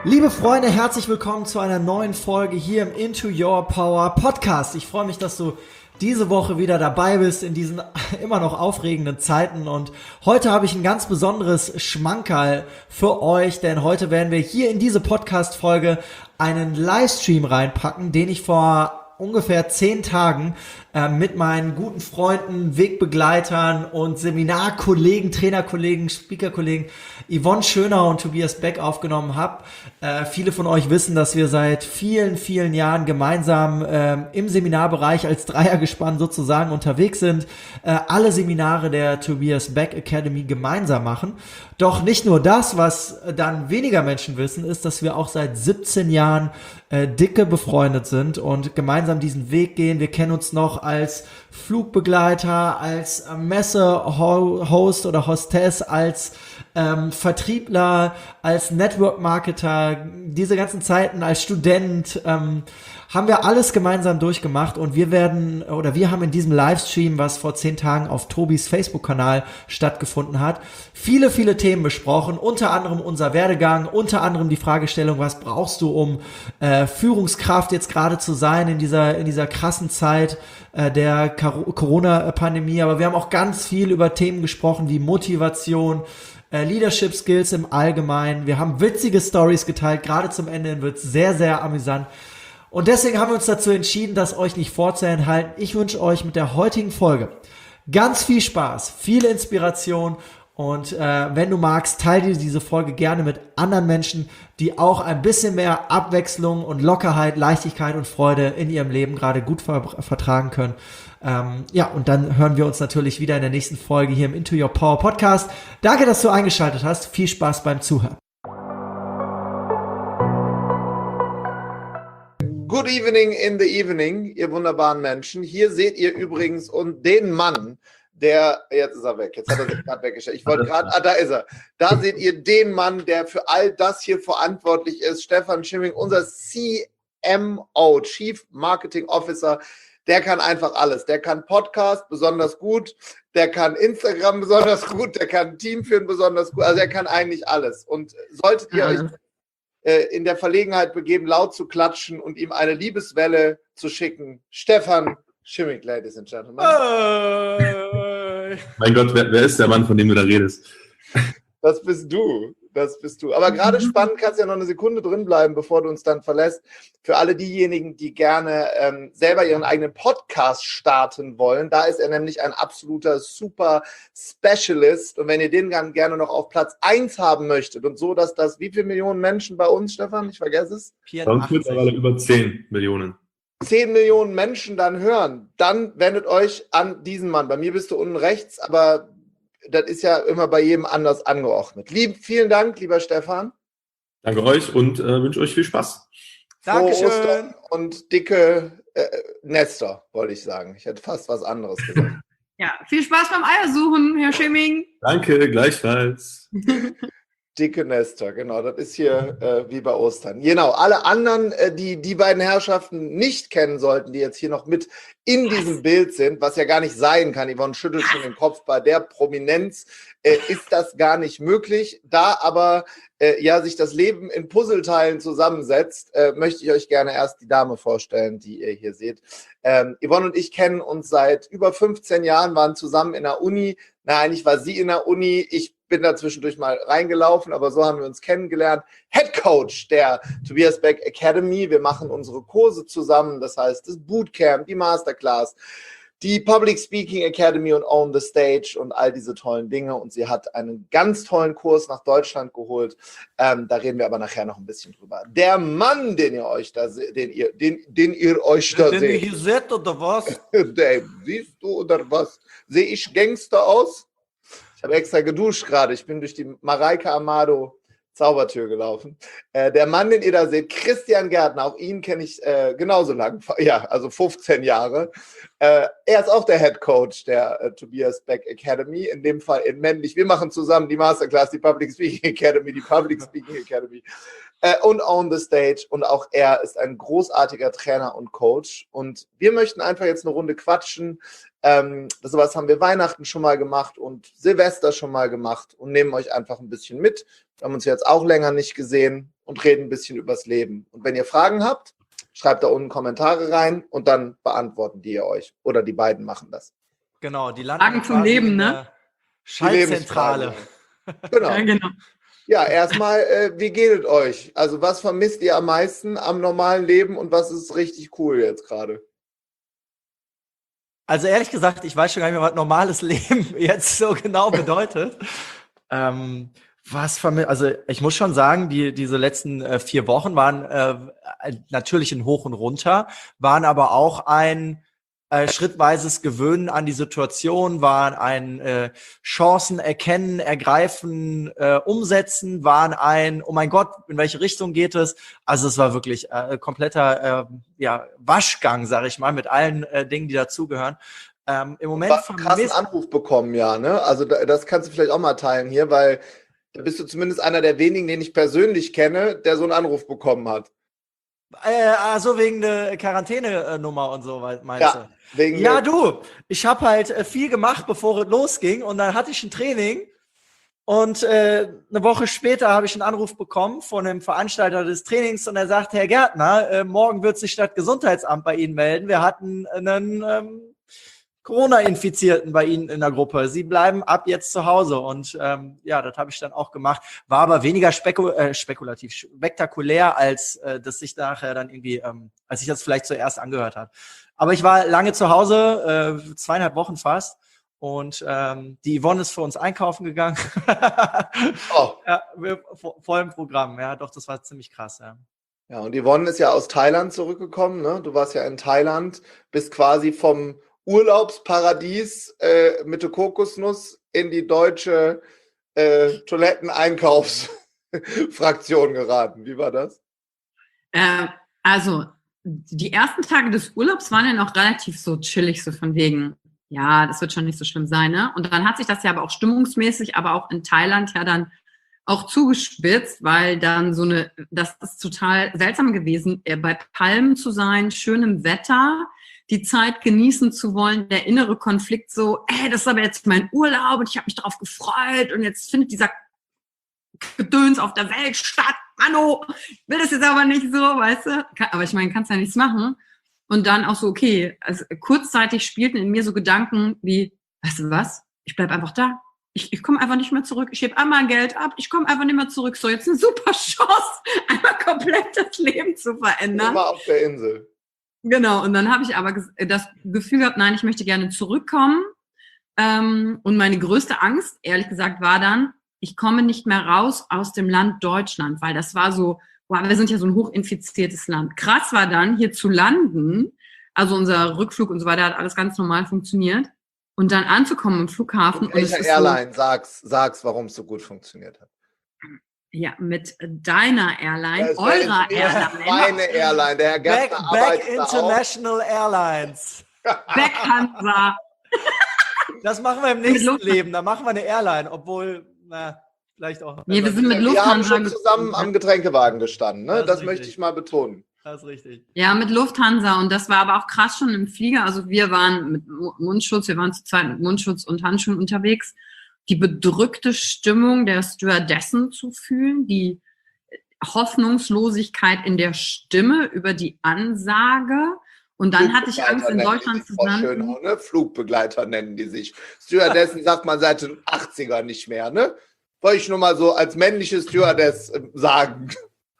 Liebe Freunde, herzlich willkommen zu einer neuen Folge hier im Into Your Power Podcast. Ich freue mich, dass du diese Woche wieder dabei bist in diesen immer noch aufregenden Zeiten, und heute habe ich ein ganz besonderes Schmankerl für euch, denn heute werden wir hier in diese Podcast-Folge einen Livestream reinpacken, den ich vor ungefähr 10 Tagen mit meinen guten Freunden, Wegbegleitern und Seminarkollegen, Trainerkollegen, Speakerkollegen Yvonne Schöner und Tobias Beck aufgenommen habe. Viele von euch wissen, dass wir seit vielen, vielen Jahren gemeinsam im Seminarbereich als Dreiergespann sozusagen unterwegs sind, alle Seminare der Tobias Beck Academy gemeinsam machen. Doch nicht nur das, was dann weniger Menschen wissen, ist, dass wir auch seit 17 Jahren dicke befreundet sind und gemeinsam diesen Weg gehen. Wir kennen uns noch als Flugbegleiter, als Messe-Host oder Hostess, als Vertriebler, als Network-Marketer, diese ganzen Zeiten als Student, haben wir alles gemeinsam durchgemacht, und wir haben in diesem Livestream, was vor 10 Tagen auf Tobis Facebook-Kanal stattgefunden hat, viele, viele Themen besprochen, unter anderem unser Werdegang, unter anderem die Fragestellung, was brauchst du, um Führungskraft jetzt gerade zu sein in dieser krassen Zeit der Corona-Pandemie. Aber wir haben auch ganz viel über Themen gesprochen wie Motivation, Leadership Skills im Allgemeinen. Wir haben witzige Stories geteilt, gerade zum Ende hin wird es sehr, sehr amüsant. Und deswegen haben wir uns dazu entschieden, das euch nicht vorzuenthalten. Ich wünsche euch mit der heutigen Folge ganz viel Spaß, viel Inspiration, und wenn du magst, teile dir diese Folge gerne mit anderen Menschen, die auch ein bisschen mehr Abwechslung und Lockerheit, Leichtigkeit und Freude in ihrem Leben gerade gut vertragen können. Und dann hören wir uns natürlich wieder in der nächsten Folge hier im Into Your Power Podcast. Danke, dass du eingeschaltet hast. Viel Spaß beim Zuhören. Good evening in the evening, ihr wunderbaren Menschen. Hier seht ihr übrigens den Mann, jetzt ist er weg, jetzt hat er sich gerade weggestellt. Ich wollte gerade, da ist er. Da seht ihr den Mann, der für all das hier verantwortlich ist, Stefan Schimming, unser CMO, Chief Marketing Officer. Der kann einfach alles. Der kann Podcast besonders gut, der kann Instagram besonders gut, der kann Team führen besonders gut. Also er kann eigentlich alles. Und solltet ihr euch in der Verlegenheit begeben, laut zu klatschen und ihm eine Liebeswelle zu schicken, Stefan Schimming, Ladies and Gentlemen. Mein Gott, wer ist der Mann, von dem du da redest? Das bist du. Aber gerade spannend, kannst ja noch eine Sekunde drin bleiben, bevor du uns dann verlässt. Für alle diejenigen, die gerne selber ihren eigenen Podcast starten wollen, da ist er nämlich ein absoluter super Specialist. Und wenn ihr den dann gerne noch auf Platz 1 haben möchtet und so, dass das, wie viele Millionen Menschen bei uns, Stefan? Ich vergesse es. Bei uns mittlerweile über 10 Millionen. 10 Millionen Menschen dann hören, dann wendet euch an diesen Mann. Bei mir bist du unten rechts, aber das ist ja immer bei jedem anders angeordnet. Vielen Dank, lieber Stefan. Danke euch und wünsche euch viel Spaß. Dankeschön. Und dicke Nester, wollte ich sagen. Ich hätte fast was anderes gesagt. Ja, viel Spaß beim Eiersuchen, Herr Schimming. Danke, gleichfalls. Dicke Nester, genau, das ist hier wie bei Ostern. Genau, alle anderen, die beiden Herrschaften nicht kennen sollten, die jetzt hier noch mit in diesem Bild sind, was ja gar nicht sein kann, Yvonne schüttelt schon den Kopf, bei der Prominenz ist das gar nicht möglich. Da aber sich das Leben in Puzzleteilen zusammensetzt, möchte ich euch gerne erst die Dame vorstellen, die ihr hier seht. Yvonne und ich kennen uns seit über 15 Jahren, waren zusammen in der Uni. Eigentlich war sie in der Uni, ich bin da zwischendurch mal reingelaufen, aber so haben wir uns kennengelernt. Head Coach der Tobias Beck Academy. Wir machen unsere Kurse zusammen, das heißt das Bootcamp, die Masterclass, die Public Speaking Academy und Own the Stage und all diese tollen Dinge. Und sie hat einen ganz tollen Kurs nach Deutschland geholt. Da reden wir aber nachher noch ein bisschen drüber. Der Mann, den ihr euch da seht, den ihr hier seht, oder was? Siehst du, oder was? Sehe ich Gangster aus? Ich habe extra geduscht gerade. Ich bin durch die Mareike Amado Zaubertür gelaufen. Der Mann, den ihr da seht, Christian Gärtner, auch ihn kenne ich genauso lang, also 15 Jahre. Er ist auch der Head Coach der Tobias Beck Academy, in dem Fall in männlich. Wir machen zusammen die Masterclass, die Public Speaking Academy, und Own the Stage. Und auch er ist ein großartiger Trainer und Coach. Und wir möchten einfach jetzt eine Runde quatschen. Sowas haben wir Weihnachten schon mal gemacht und Silvester schon mal gemacht und nehmen euch einfach ein bisschen mit. Wir haben uns jetzt auch länger nicht gesehen und reden ein bisschen übers Leben. Und wenn ihr Fragen habt, schreibt da unten Kommentare rein und dann beantworten die ihr euch. Oder die beiden machen das. Genau, die landen Fragen zum Leben, ne? Schaltzentrale. Genau. Ja, genau. Ja, erstmal, wie geht es euch? Also was vermisst ihr am meisten am normalen Leben und was ist richtig cool jetzt gerade? Also ehrlich gesagt, ich weiß schon gar nicht mehr, was normales Leben jetzt so genau bedeutet. Also ich muss schon sagen, diese letzten 4 Wochen waren natürlich ein Hoch und Runter, waren aber auch ein schrittweises Gewöhnen an die Situation, waren ein Chancen erkennen, ergreifen, umsetzen, waren ein, oh mein Gott, in welche Richtung geht es? Also es war wirklich kompletter Waschgang, sage ich mal, mit allen Dingen, die dazugehören. Im Moment einen krassen Anruf bekommen, ja, ne? Also das kannst du vielleicht auch mal teilen hier, weil da bist du zumindest einer der wenigen, den ich persönlich kenne, der so einen Anruf bekommen hat. Also wegen der Quarantänenummer und so, meinst du? Ja, ich habe halt viel gemacht, bevor es losging und dann hatte ich ein Training und eine Woche später habe ich einen Anruf bekommen von dem Veranstalter des Trainings und er sagt, Herr Gärtner, morgen wird sich das Gesundheitsamt bei Ihnen melden. Wir hatten einen Corona-Infizierten bei Ihnen in der Gruppe. Sie bleiben ab jetzt zu Hause. Und das habe ich dann auch gemacht. War aber weniger spektakulär, als das sich nachher dann irgendwie, als ich das vielleicht zuerst angehört habe. Aber ich war lange zu Hause, 2,5 Wochen fast. Und die Yvonne ist für uns einkaufen gegangen. Oh. Ja, voll im Programm. Ja, doch, das war ziemlich krass, ja. Ja, und Yvonne ist ja aus Thailand zurückgekommen, ne? Du warst ja in Thailand, bist quasi vom Urlaubsparadies mit der Kokosnuss in die deutsche Toiletteneinkaufsfraktion geraten. Wie war das? Also, die ersten Tage des Urlaubs waren ja noch relativ so chillig, so von wegen, ja, das wird schon nicht so schlimm sein, ne? Und dann hat sich das ja aber auch stimmungsmäßig, aber auch in Thailand ja dann auch zugespitzt, weil dann das ist total seltsam gewesen, bei Palmen zu sein, schönem Wetter, die Zeit genießen zu wollen, der innere Konflikt so, das ist aber jetzt mein Urlaub und ich habe mich darauf gefreut und jetzt findet dieser Gedöns auf der Welt statt. Mano, will das jetzt aber nicht so, weißt du? Aber ich meine, kannst ja nichts machen. Und dann auch so, okay, also kurzzeitig spielten in mir so Gedanken wie, weißt du was? Ich bleib einfach da. Ich komme einfach nicht mehr zurück. Ich hebe einmal Geld ab. Ich komme einfach nicht mehr zurück. So, jetzt eine super Chance, einmal komplett das Leben zu verändern. Immer auf der Insel. Genau, und dann habe ich aber das Gefühl gehabt, nein, ich möchte gerne zurückkommen. Und meine größte Angst, ehrlich gesagt, war dann, ich komme nicht mehr raus aus dem Land Deutschland, weil das war so, boah, wir sind ja so ein hochinfiziertes Land. Krass war dann, hier zu landen, also unser Rückflug und so weiter hat alles ganz normal funktioniert. Und dann anzukommen im Flughafen. Mit welcher Airline? Sag's, warum es so gut funktioniert hat. Ja, mit deiner Airline, eurer Airline. Meine Airline, der Herr Gärtner Back International Airlines. Back Hansa. Das machen wir im nächsten Leben, da machen wir eine Airline, obwohl, vielleicht auch. Nee, wir sind mit Lufthansa. Wir haben schon zusammen am Getränkewagen gestanden, ne? Das möchte ich mal betonen. Das ist richtig. Ja, mit Lufthansa und das war aber auch krass schon im Flieger. Also wir waren mit Mundschutz, wir waren zu zweit mit Mundschutz und Handschuhen unterwegs. Die bedrückte Stimmung der Stewardessen zu fühlen, die Hoffnungslosigkeit in der Stimme über die Ansage. Und dann hatte ich Angst, in Deutschland zu landen. Ne? Flugbegleiter nennen die sich. Stewardessen sagt man seit den 80ern nicht mehr, ne? Wollte ich nur mal so als männliche Stewardess sagen.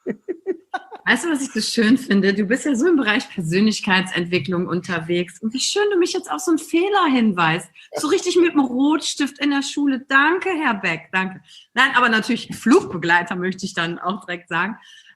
Weißt du, was ich so schön finde? Du bist ja so im Bereich Persönlichkeitsentwicklung unterwegs. Und wie schön du mich jetzt auf so einen Fehler hinweist. So richtig mit dem Rotstift in der Schule. Danke, Herr Beck, danke. Nein, aber natürlich Flugbegleiter möchte ich dann auch direkt sagen.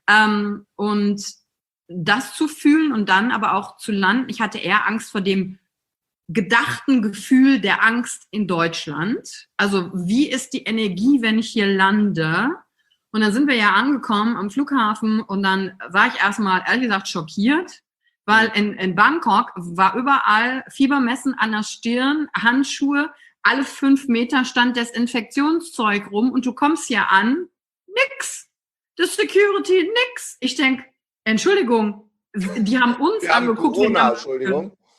Und das zu fühlen und dann aber auch zu landen. Ich hatte eher Angst vor dem gedachten Gefühl der Angst in Deutschland. Also wie ist die Energie, wenn ich hier lande? Und dann sind wir ja angekommen am Flughafen und dann war ich erstmal, ehrlich gesagt, schockiert, weil in Bangkok war überall Fiebermessen an der Stirn, Handschuhe, alle 5 Meter stand Desinfektionszeug rum und du kommst hier an, nix. Das Security, nix. Ich denke, Entschuldigung, die haben uns angeguckt. Corona, Entschuldigung.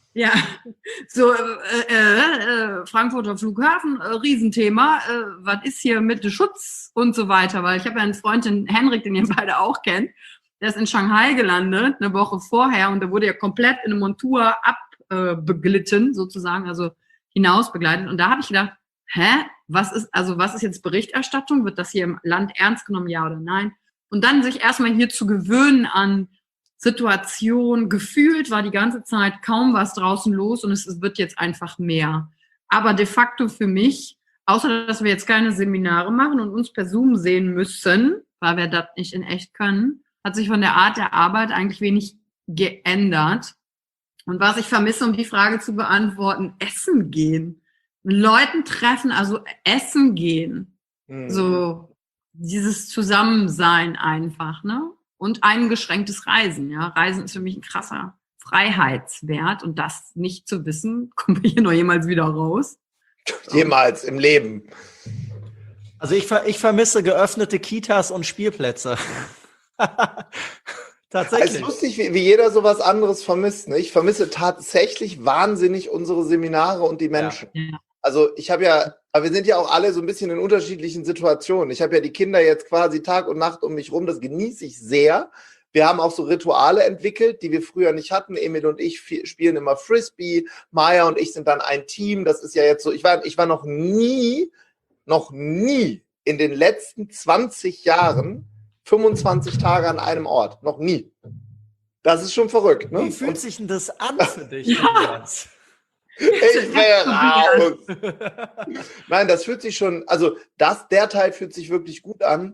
Ja, so Frankfurter Flughafen, Riesenthema. Was ist hier mit dem Schutz und so weiter? Weil ich habe ja einen Freund, den Henrik, den ihr beide auch kennt, der ist in Shanghai gelandet, eine Woche vorher, und der wurde ja komplett in eine Montur abbeglitten, sozusagen, also hinaus begleitet. Und da habe ich gedacht, was ist jetzt Berichterstattung? Wird das hier im Land ernst genommen, ja oder nein? Und dann sich erstmal hier zu gewöhnen an Situation, gefühlt war die ganze Zeit kaum was draußen los und es wird jetzt einfach mehr. Aber de facto für mich, außer dass wir jetzt keine Seminare machen und uns per Zoom sehen müssen, weil wir das nicht in echt können, hat sich von der Art der Arbeit eigentlich wenig geändert. Und was ich vermisse, um die Frage zu beantworten, essen gehen. Leuten treffen, also essen gehen. So dieses Zusammensein einfach, ne? Und eingeschränktes Reisen, ja. Reisen ist für mich ein krasser Freiheitswert und das nicht zu wissen, kommen wir hier noch jemals wieder raus? Jemals im Leben. Also ich vermisse geöffnete Kitas und Spielplätze. Tatsächlich. Es ist lustig, wie jeder sowas anderes vermisst. Ne? Ich vermisse tatsächlich wahnsinnig unsere Seminare und die Menschen. Ja. Also aber wir sind ja auch alle so ein bisschen in unterschiedlichen Situationen. Ich habe ja die Kinder jetzt quasi Tag und Nacht um mich rum, das genieße ich sehr. Wir haben auch so Rituale entwickelt, die wir früher nicht hatten. Emil und ich spielen immer Frisbee, Maya und ich sind dann ein Team. Das ist ja jetzt so, ich war noch nie in den letzten 20 Jahren 25 Tage an einem Ort. Noch nie. Das ist schon verrückt. Ne? Wie fühlt sich denn das an für dich? Ja. Ich wäre raus. Nein, das fühlt sich schon, also der Teil fühlt sich wirklich gut an.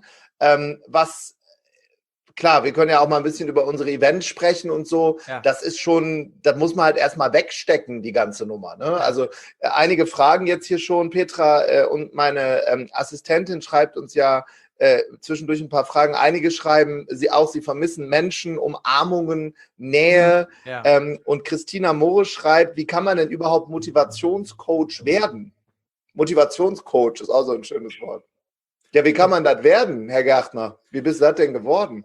Klar, wir können ja auch mal ein bisschen über unsere Events sprechen und so. Ja. Das ist schon, das muss man halt erstmal wegstecken, die ganze Nummer. Ne? Also einige Fragen jetzt hier schon. Petra und meine Assistentin schreibt uns ja zwischendurch ein paar Fragen. Einige schreiben sie vermissen Menschen, Umarmungen, Nähe. Ja. Und Christina Moore schreibt, wie kann man denn überhaupt Motivationscoach werden? Motivationscoach ist auch so ein schönes Wort. Ja, wie kann man das werden, Herr Gärtner? Wie bist du das denn geworden?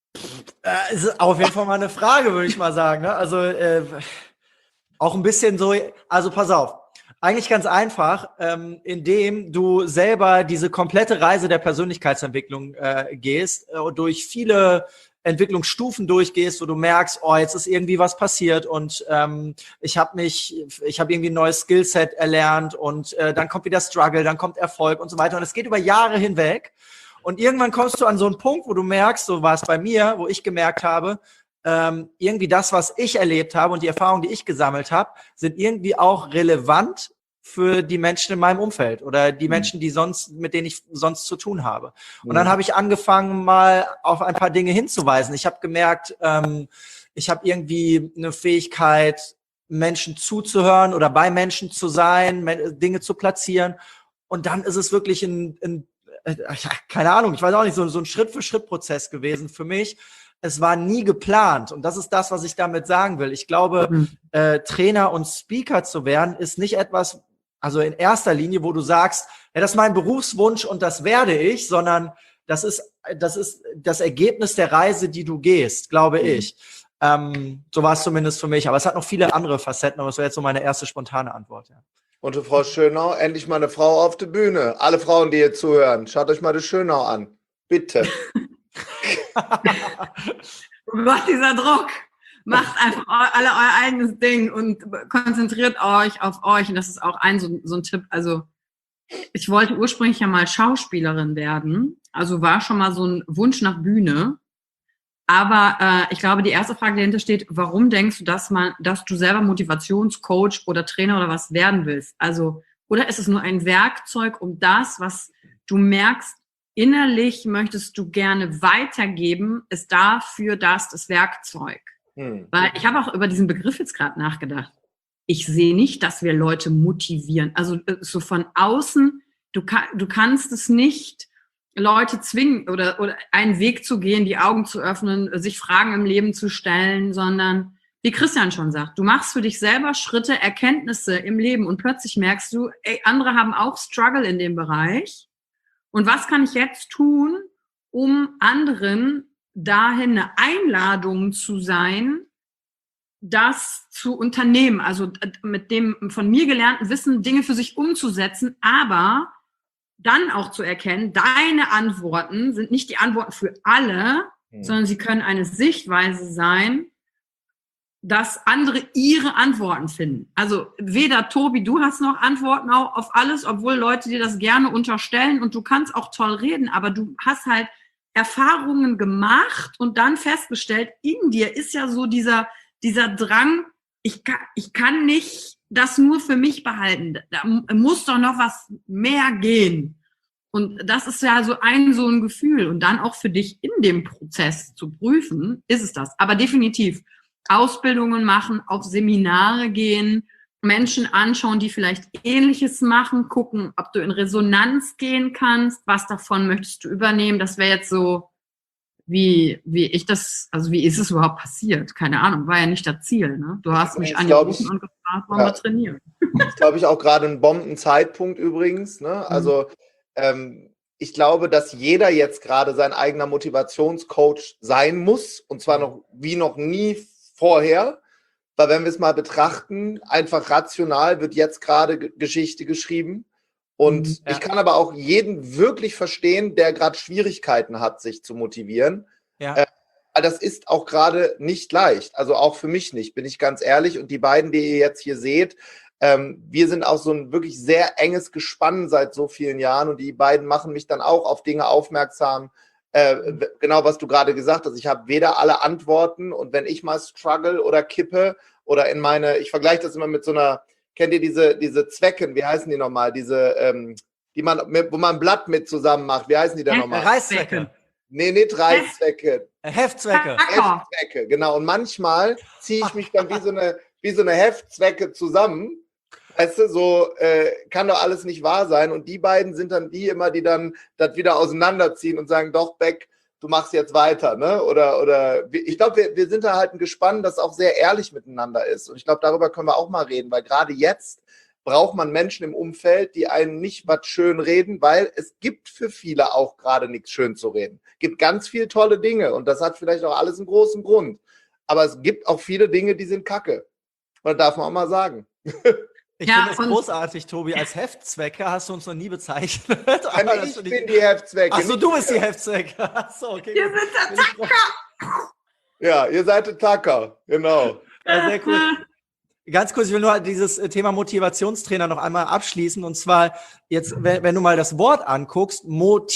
Ist auf jeden Fall mal eine Frage, würde ich mal sagen. Ne? Also auch ein bisschen so, also pass auf. Eigentlich ganz einfach, indem du selber diese komplette Reise der Persönlichkeitsentwicklung gehst und durch viele Entwicklungsstufen durchgehst, wo du merkst, oh, jetzt ist irgendwie was passiert und ich habe irgendwie ein neues Skillset erlernt und dann kommt wieder Struggle, dann kommt Erfolg und so weiter. Und es geht über Jahre hinweg und irgendwann kommst du an so einen Punkt, wo du merkst, so war es bei mir, wo ich gemerkt habe, irgendwie das, was ich erlebt habe und die Erfahrungen, die ich gesammelt habe, sind irgendwie auch relevant für die Menschen in meinem Umfeld oder die Menschen, mit denen ich sonst zu tun habe. Und dann habe ich angefangen, mal auf ein paar Dinge hinzuweisen. Ich habe gemerkt, ich habe irgendwie eine Fähigkeit, Menschen zuzuhören oder bei Menschen zu sein, Dinge zu platzieren. Und dann ist es wirklich keine Ahnung, ich weiß auch nicht, so ein Schritt-für-Schritt-Prozess gewesen für mich. Es war nie geplant. Und das ist das, was ich damit sagen will. Ich glaube, Trainer und Speaker zu werden, ist nicht etwas, also in erster Linie, wo du sagst, ja, das ist mein Berufswunsch und das werde ich, sondern das ist das Ergebnis der Reise, die du gehst, glaube ich. So war es zumindest für mich. Aber es hat noch viele andere Facetten, aber das wäre jetzt so meine erste spontane Antwort. Ja. Und Frau Schönau, endlich mal eine Frau auf der Bühne. Alle Frauen, die hier zuhören, schaut euch mal die Schönau an. Bitte. Macht dieser Druck. Macht einfach alle euer eigenes Ding und konzentriert euch auf euch. Und das ist auch so ein Tipp. Also ich wollte ursprünglich ja mal Schauspielerin werden. Also war schon mal so ein Wunsch nach Bühne. Aber ich glaube, die erste Frage, die dahinter steht, warum denkst du, dass du selber Motivationscoach oder Trainer oder was werden willst? Also, oder ist es nur ein Werkzeug, um das, was du merkst, innerlich möchtest du gerne weitergeben, ist dafür das Werkzeug. Weil ich habe auch über diesen Begriff jetzt gerade nachgedacht. Ich sehe nicht, dass wir Leute motivieren. Also so von außen, du kannst es nicht Leute zwingen oder einen Weg zu gehen, die Augen zu öffnen, sich Fragen im Leben zu stellen, sondern wie Christian schon sagt, du machst für dich selber Schritte, Erkenntnisse im Leben und plötzlich merkst du, ey, andere haben auch Struggle in dem Bereich. Und was kann ich jetzt tun, um anderen dahin eine Einladung zu sein, das zu unternehmen, also mit dem von mir gelernten Wissen Dinge für sich umzusetzen, aber dann auch zu erkennen, deine Antworten sind nicht die Antworten für alle, sondern sie können eine Sichtweise sein, dass andere ihre Antworten finden. Also weder Tobi, du hast noch Antworten auf alles, obwohl Leute dir das gerne unterstellen und du kannst auch toll reden, aber du hast halt Erfahrungen gemacht und dann festgestellt, in dir ist ja so dieser Drang, ich kann nicht das nur für mich behalten. Da muss doch noch was mehr gehen. Und das ist ja so ein Gefühl. Und dann auch für dich in dem Prozess zu prüfen, ist es das. Aber definitiv Ausbildungen machen, auf Seminare gehen, Menschen anschauen, die vielleicht Ähnliches machen, gucken, ob du in Resonanz gehen kannst, was davon möchtest du übernehmen. Das wäre jetzt so, wie ist es überhaupt passiert? Keine Ahnung, war ja nicht das Ziel. Ne? Du hast mich angerufen und gefragt, wollen wir trainieren? Ich glaube, ich auch gerade ein Bombenzeitpunkt übrigens. Ne? Also ich glaube, dass jeder jetzt gerade sein eigener Motivationscoach sein muss und zwar noch nie vorher. Weil wenn wir es mal betrachten, einfach rational wird jetzt gerade Geschichte geschrieben. Und ich kann aber auch jeden wirklich verstehen, der gerade Schwierigkeiten hat, sich zu motivieren. Ja. Das ist auch gerade nicht leicht. Also auch für mich nicht, bin ich ganz ehrlich. Und die beiden, die ihr jetzt hier seht, wir sind auch so ein wirklich sehr enges Gespann seit so vielen Jahren. Und die beiden machen mich dann auch auf Dinge aufmerksam. Genau, was du gerade gesagt hast. Ich habe weder alle Antworten und wenn ich mal struggle oder kippe oder ich vergleiche das immer mit so einer, kennt ihr diese Zwecken, wie heißen die nochmal? Wo man ein Blatt mit zusammen macht, wie heißen die denn nochmal? Reißzwecke. Nee, nicht Reißzwecke. Heftzwecke. Heftzwecke, genau. Und manchmal ziehe ich mich dann wie so eine Heftzwecke zusammen. Weißt du, so kann doch alles nicht wahr sein. Und die beiden sind dann die dann das wieder auseinanderziehen und sagen, doch, Beck, du machst jetzt weiter. Ne? Oder ich glaube, wir sind da halt ein Gespann, das auch sehr ehrlich miteinander ist. Und ich glaube, darüber können wir auch mal reden, weil gerade jetzt braucht man Menschen im Umfeld, die einen nicht was schön reden, weil es gibt für viele auch gerade nichts schön zu reden. Es gibt ganz viele tolle Dinge und das hat vielleicht auch alles einen großen Grund. Aber es gibt auch viele Dinge, die sind kacke. Und das darf man auch mal sagen. Ich finde es großartig, Tobi. Als Heftzwecke hast du uns noch nie bezeichnet. Ich bin die Heftzwecke. Achso, du bist die Heftzwecke. Achso, okay. Wir sind der Tacker. Ja, ihr seid der Tacker, genau. Ja, sehr cool. Ganz kurz, ich will nur dieses Thema Motivationstrainer noch einmal abschließen. Und zwar jetzt, wenn du mal das Wort anguckst,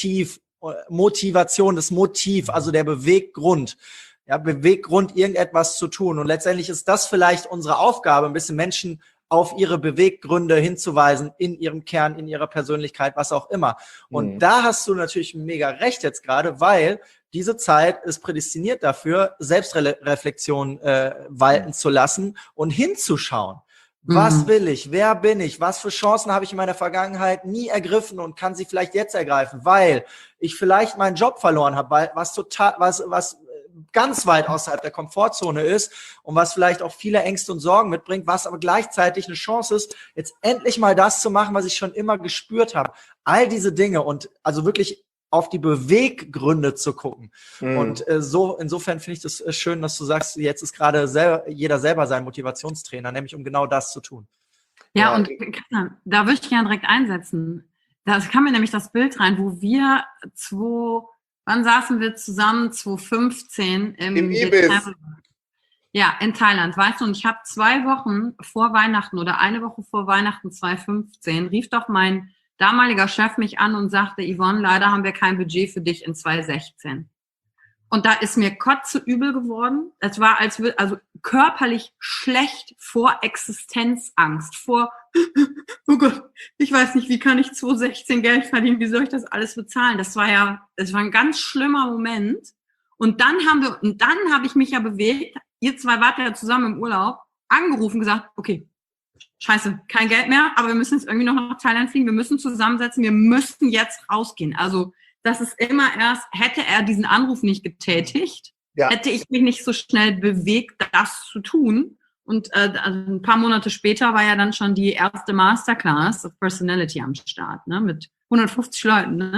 Motivation, das Motiv, also der Beweggrund. Ja, Beweggrund, irgendetwas zu tun. Und letztendlich ist das vielleicht unsere Aufgabe, ein bisschen Menschen auf ihre Beweggründe hinzuweisen, in ihrem Kern, in ihrer Persönlichkeit, was auch immer. Und da hast du natürlich mega recht jetzt gerade, weil diese Zeit ist prädestiniert dafür, Selbstreflexion walten zu lassen und hinzuschauen. Was will ich? Wer bin ich? Was für Chancen habe ich in meiner Vergangenheit nie ergriffen und kann sie vielleicht jetzt ergreifen, weil ich vielleicht meinen Job verloren habe, was ganz weit außerhalb der Komfortzone ist und was vielleicht auch viele Ängste und Sorgen mitbringt, was aber gleichzeitig eine Chance ist, jetzt endlich mal das zu machen, was ich schon immer gespürt habe. All diese Dinge und also wirklich auf die Beweggründe zu gucken. Und insofern finde ich das schön, dass du sagst, jetzt ist gerade jeder selber sein Motivationstrainer, nämlich um genau das zu tun. Ja, und da würde ich gerne direkt einsetzen. Da kam mir nämlich das Bild rein, wo wir wann saßen wir zusammen? 2015 im Dezember. Ja, in Thailand, weißt du, und ich habe 2 Wochen vor Weihnachten oder eine Woche vor Weihnachten 2015 rief doch mein damaliger Chef mich an und sagte, Yvonne, leider haben wir kein Budget für dich in 2016. Und da ist mir kotzeübel geworden. Es war also körperlich schlecht vor Existenzangst, vor, oh Gott, ich weiß nicht, wie kann ich 2016 Geld verdienen, wie soll ich das alles bezahlen? Das war ein ganz schlimmer Moment. Und dann habe ich mich ja bewegt, ihr zwei wart ja zusammen im Urlaub, angerufen, gesagt, okay, scheiße, kein Geld mehr, aber wir müssen jetzt irgendwie noch nach Thailand fliegen, wir müssen zusammensetzen, wir müssen jetzt rausgehen. Also das ist immer erst, hätte er diesen Anruf nicht getätigt, hätte ich mich nicht so schnell bewegt, das zu tun. Und also ein paar Monate später war ja dann schon die erste Masterclass of Personality am Start, ne, mit 150 Leuten. Ne?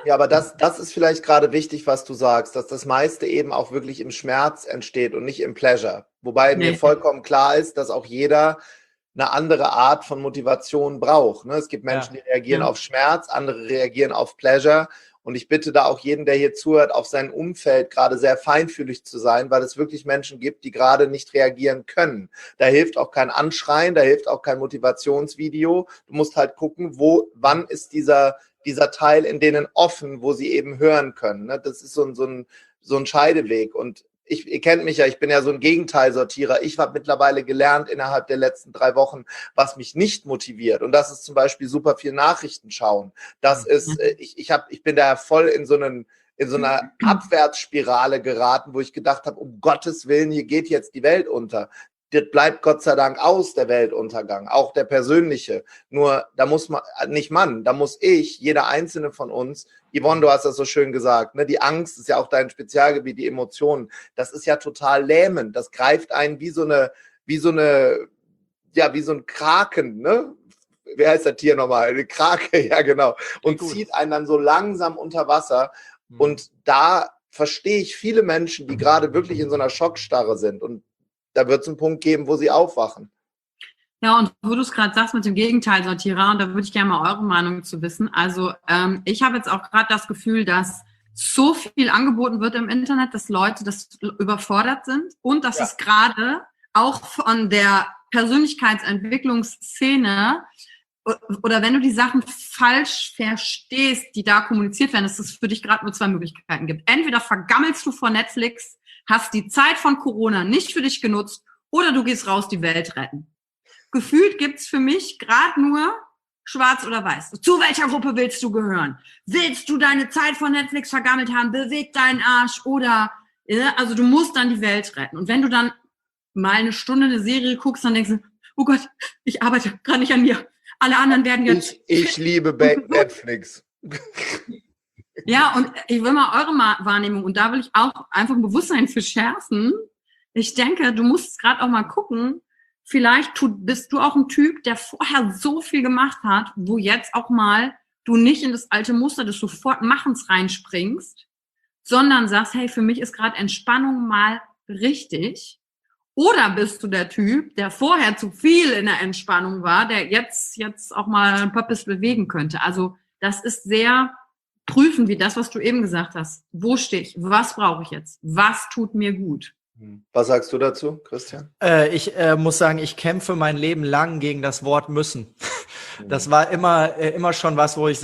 Ja, aber das ist vielleicht gerade wichtig, was du sagst, dass das meiste eben auch wirklich im Schmerz entsteht und nicht im Pleasure. Wobei mir Nee. vollkommen klar ist, dass auch jeder eine andere Art von Motivation braucht. Ne? Es gibt Menschen, die reagieren Ja. auf Schmerz, andere reagieren auf Pleasure. Und ich bitte da auch jeden, der hier zuhört, auf sein Umfeld gerade sehr feinfühlig zu sein, weil es wirklich Menschen gibt, die gerade nicht reagieren können. Da hilft auch kein Anschreien, da hilft auch kein Motivationsvideo. Du musst halt gucken, wann ist dieser Teil in denen offen, wo sie eben hören können. Ne? Das ist so ein Scheideweg. Und ihr kennt mich ja, ich bin ja so ein Gegenteilsortierer. Ich habe mittlerweile gelernt innerhalb der letzten 3 Wochen, was mich nicht motiviert. Und das ist zum Beispiel super viel Nachrichten schauen. Das ist, ich bin da voll in so einer Abwärtsspirale geraten, wo ich gedacht habe, um Gottes Willen, hier geht jetzt die Welt unter. Das bleibt Gott sei Dank aus, der Weltuntergang, auch der persönliche. Nur, da muss da muss jeder einzelne von uns, Yvonne, du hast das so schön gesagt, ne? Die Angst ist ja auch dein Spezialgebiet, die Emotionen. Das ist ja total lähmend. Das greift einen wie so ein Kraken, ne? Wie heißt das Tier nochmal? Eine Krake, ja genau. Und zieht einen dann so langsam unter Wasser. Und da verstehe ich viele Menschen, die gerade wirklich in so einer Schockstarre sind. Und da wird es einen Punkt geben, wo sie aufwachen. Ja, und wo du es gerade sagst mit dem Gegenteilsortierer, und da würde ich gerne mal eure Meinung zu wissen. Also ich habe jetzt auch gerade das Gefühl, dass so viel angeboten wird im Internet, dass Leute das überfordert sind und dass es gerade auch von der Persönlichkeitsentwicklungsszene oder wenn du die Sachen falsch verstehst, die da kommuniziert werden, dass es für dich gerade nur 2 Möglichkeiten gibt. Entweder vergammelst du vor Netflix, hast die Zeit von Corona nicht für dich genutzt oder du gehst raus, die Welt retten. Gefühlt gibt's für mich gerade nur schwarz oder weiß. Zu welcher Gruppe willst du gehören? Willst du deine Zeit von Netflix vergammelt haben? Beweg deinen Arsch oder, also du musst dann die Welt retten. Und wenn du dann mal eine Stunde eine Serie guckst, dann denkst du, oh Gott, ich arbeite gerade nicht an mir. Alle anderen werden jetzt... Ich liebe Netflix. Ja, und ich will mal eure Wahrnehmung, und da will ich auch einfach ein Bewusstsein für schärfen. Ich denke, du musst gerade auch mal gucken, vielleicht bist du auch ein Typ, der vorher so viel gemacht hat, wo jetzt auch mal du nicht in das alte Muster des Sofortmachens reinspringst, sondern sagst, hey, für mich ist gerade Entspannung mal richtig. Oder bist du der Typ, der vorher zu viel in der Entspannung war, der jetzt auch mal ein Pöppis bewegen könnte? Also das ist sehr prüfen, wie das, was du eben gesagt hast. Wo stehe ich? Was brauche ich jetzt? Was tut mir gut? Was sagst du dazu, Christian? Ich muss sagen, ich kämpfe mein Leben lang gegen das Wort müssen. Das war immer schon was, wo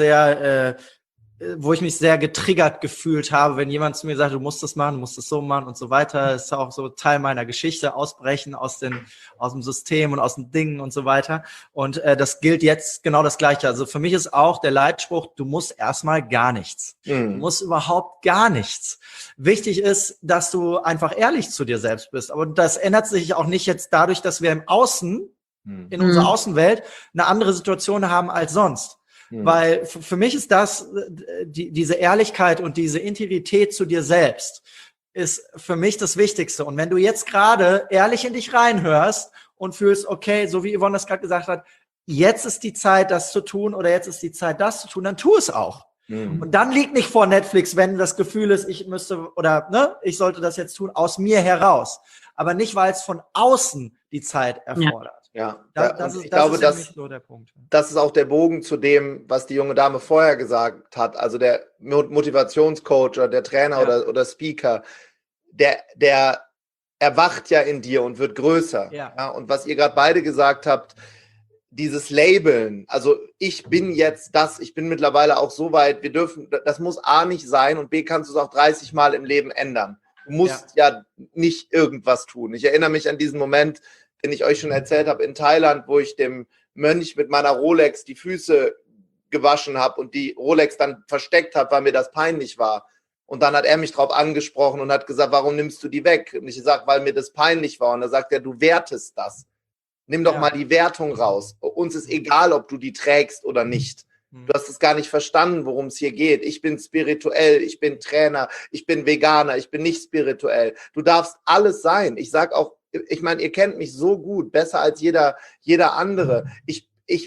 ich mich sehr getriggert gefühlt habe, wenn jemand zu mir sagt, du musst das machen, du musst das so machen und so weiter. Das ist auch so Teil meiner Geschichte, ausbrechen aus dem System und aus den Dingen und so weiter. Und das gilt jetzt genau das Gleiche. Also für mich ist auch der Leitspruch, du musst erstmal gar nichts. Du musst überhaupt gar nichts. Wichtig ist, dass du einfach ehrlich zu dir selbst bist. Aber das ändert sich auch nicht jetzt dadurch, dass wir im Außen, in unserer Außenwelt, eine andere Situation haben als sonst. Weil für mich ist das, diese Ehrlichkeit und diese Integrität zu dir selbst ist für mich das Wichtigste. Und wenn du jetzt gerade ehrlich in dich reinhörst und fühlst, okay, so wie Yvonne das gerade gesagt hat, jetzt ist die Zeit, das zu tun oder jetzt ist die Zeit, das zu tun, dann tu es auch. Und dann liegt nicht vor Netflix, wenn das Gefühl ist, ich müsste oder ich sollte das jetzt tun, aus mir heraus. Aber nicht, weil es von außen die Zeit erfordert. Ja, Das ich ist glaube, für mich so der Punkt. das ist auch der Bogen zu dem, was die junge Dame vorher gesagt hat. Also der Motivationscoach oder der Trainer oder Speaker, der erwacht ja in dir und wird größer. Ja, und was ihr gerade beide gesagt habt, dieses Labeln, also ich bin jetzt das, ich bin mittlerweile auch so weit, das muss A nicht sein und B kannst du es auch 30 Mal im Leben ändern. Du musst ja nicht irgendwas tun. Ich erinnere mich an diesen Moment, den ich euch schon erzählt habe, in Thailand, wo ich dem Mönch mit meiner Rolex die Füße gewaschen habe und die Rolex dann versteckt habe, weil mir das peinlich war. Und dann hat er mich drauf angesprochen und hat gesagt, warum nimmst du die weg? Und ich sage, weil mir das peinlich war. Und da sagt er, du wertest das. Nimm doch mal die Wertung raus. Uns ist egal, ob du die trägst oder nicht. Du hast es gar nicht verstanden, worum es hier geht. Ich bin spirituell, ich bin Trainer, ich bin Veganer, ich bin nicht spirituell. Du darfst alles sein. Ich sage auch, ich meine, ihr kennt mich so gut, besser als jeder andere.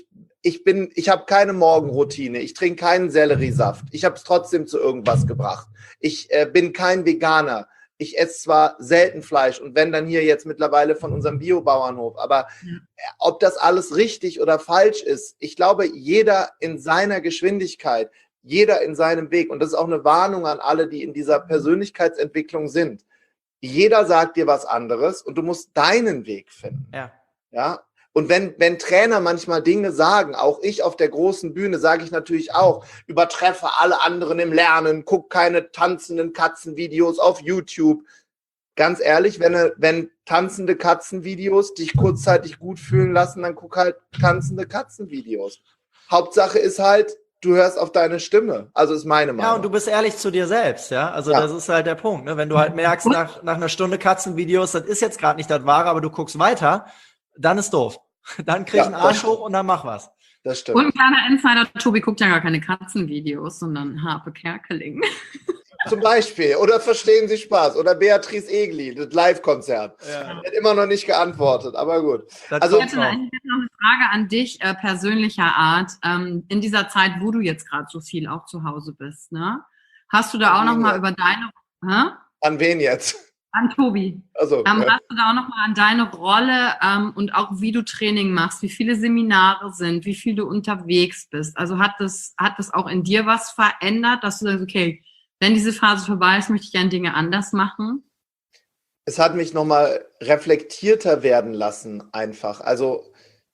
ich habe keine Morgenroutine, ich trinke keinen Selleriesaft, ich habe es trotzdem zu irgendwas gebracht. Ich bin kein Veganer. Ich esse zwar selten Fleisch und wenn dann hier jetzt mittlerweile von unserem Biobauernhof, aber ob das alles richtig oder falsch ist, ich glaube, jeder in seiner Geschwindigkeit, jeder in seinem Weg, und das ist auch eine Warnung an alle, die in dieser Persönlichkeitsentwicklung sind. Jeder sagt dir was anderes und du musst deinen Weg finden. Ja? Und wenn Trainer manchmal Dinge sagen, auch ich auf der großen Bühne, sage ich natürlich auch, übertreffe alle anderen im Lernen, guck keine tanzenden Katzenvideos auf YouTube. Ganz ehrlich, wenn tanzende Katzenvideos dich kurzzeitig gut fühlen lassen, dann guck halt tanzende Katzenvideos. Hauptsache ist halt, du hörst auf deine Stimme. Also ist meine Meinung. Ja, und du bist ehrlich zu dir selbst, ja. Also das ist halt der Punkt, ne? Wenn du halt merkst, nach einer Stunde Katzenvideos, das ist jetzt gerade nicht das Wahre, aber du guckst weiter, dann ist doof. Dann krieg ich einen Arsch hoch und dann mach was. Das stimmt. Und ein kleiner Insider, Tobi guckt ja gar keine Katzenvideos, sondern Harpe Kerkeling. Zum Beispiel. Oder Verstehen Sie Spaß. Oder Beatrice Egli, das Live-Konzert. Ja. Hat immer noch nicht geantwortet, aber gut. Also, Ich hätte noch eine Frage an dich, persönlicher Art. In dieser Zeit, wo du jetzt gerade so viel auch zu Hause bist, ne? Hast du da auch noch mal über deine... An wen jetzt? An Tobi. Also, Hast du da auch noch mal an deine Rolle und auch wie du Training machst, wie viele Seminare sind, wie viel du unterwegs bist? Also hat das auch in dir was verändert, dass du sagst, okay, wenn diese Phase vorbei ist, möchte ich gerne Dinge anders machen? Es hat mich nochmal reflektierter werden lassen, einfach. Also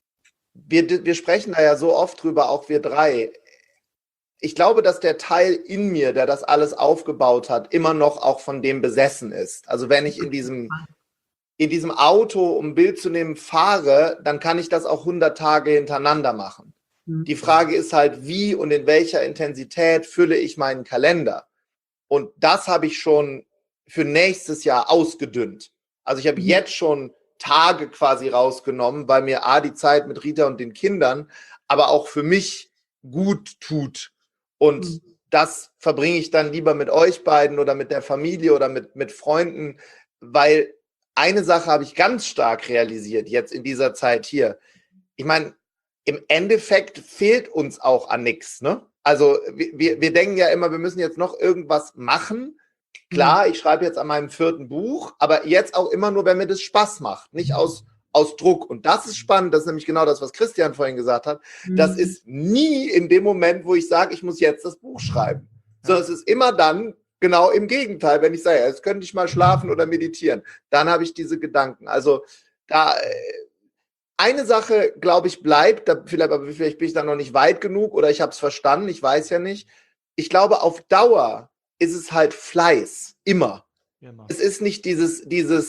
wir sprechen da ja so oft drüber, auch wir drei. Ich glaube, dass der Teil in mir, der das alles aufgebaut hat, immer noch auch von dem besessen ist. Also wenn ich in diesem Auto, um ein Bild zu nehmen, fahre, dann kann ich das auch 100 Tage hintereinander machen. Die Frage ist halt, wie und in welcher Intensität fülle ich meinen Kalender? Und das habe ich schon für nächstes Jahr ausgedünnt. Also ich habe jetzt schon Tage quasi rausgenommen, weil mir die Zeit mit Rita und den Kindern, aber auch für mich gut tut. Und das verbringe ich dann lieber mit euch beiden oder mit der Familie oder mit Freunden, weil eine Sache habe ich ganz stark realisiert jetzt in dieser Zeit hier. Ich meine, im Endeffekt fehlt uns auch an nichts, ne? Also wir denken ja immer, wir müssen jetzt noch irgendwas machen. Klar, ich schreibe jetzt an meinem 4. Buch, aber jetzt auch immer nur, wenn mir das Spaß macht, nicht aus Druck. Und das ist spannend, das ist nämlich genau das, was Christian vorhin gesagt hat. Das ist nie in dem Moment, wo ich sage, ich muss jetzt das Buch schreiben. Sondern es ist immer dann genau im Gegenteil, wenn ich sage, jetzt könnte ich mal schlafen oder meditieren. Dann habe ich diese Gedanken. Also da eine Sache, glaube ich, bleibt, vielleicht bin ich da noch nicht weit genug oder ich habe es verstanden, ich weiß ja nicht. Ich glaube, auf Dauer ist es halt Fleiß, immer. Genau. Es ist nicht dieses